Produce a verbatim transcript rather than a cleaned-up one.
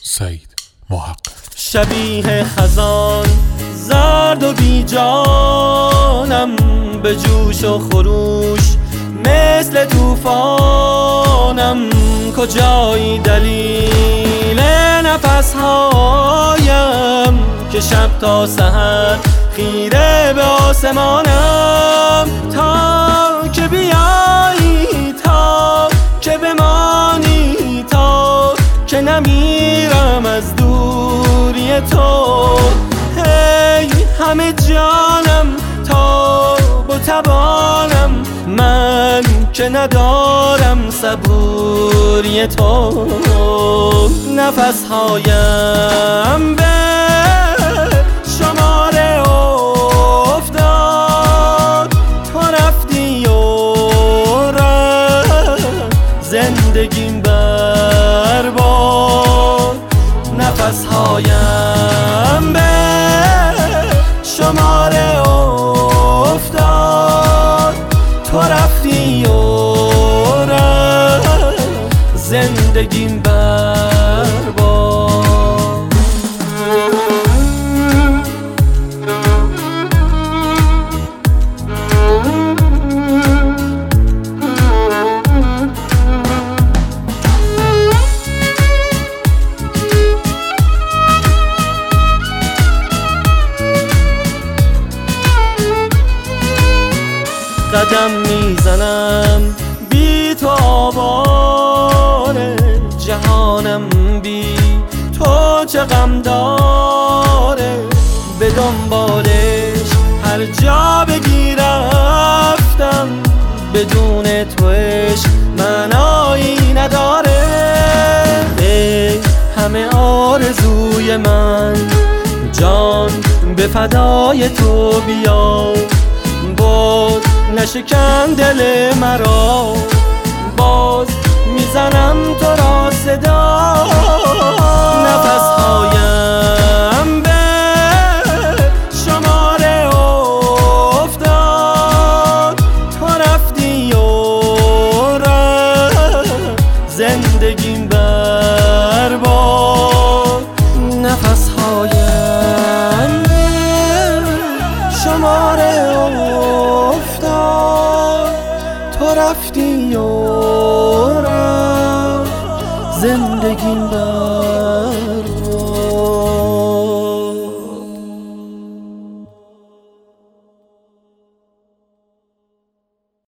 سعید محقق. شبیه خزان زرد و بی جانم، به جوش و خروش مثل طوفانم. کجایی دلیل نفسهایم که شب تا سحر خیره به آسمانم؟ تا که بیایی، تا که بمانی، تا که نمیرم از دوری تو. هی همه جانم تا با تبانم، من که ندارم صبوری تو. نفسهایم به شماره افتاد، تو رفتی و رفت زندگیم برباد. نفسهایم به شماره افتاد، تو رفتی و رفت زندگیم برباد. قدم میزنم بی تو آواره، جهانم بی تو چه غم داره. به دنبالش هر جا بگی رفتم، بدون تو عشق معنایی نداره. ای همه آرزوی من، جان به فدای تو بیا. باز نشکن دل مرا، باز میزنم تو را صدا. نفسهایم به شماره افتاد، تو رفتی و رفت زندگیم برباد. نفسهایم به شماره افتاد، تو رفتی و رفت زندگیم برباد.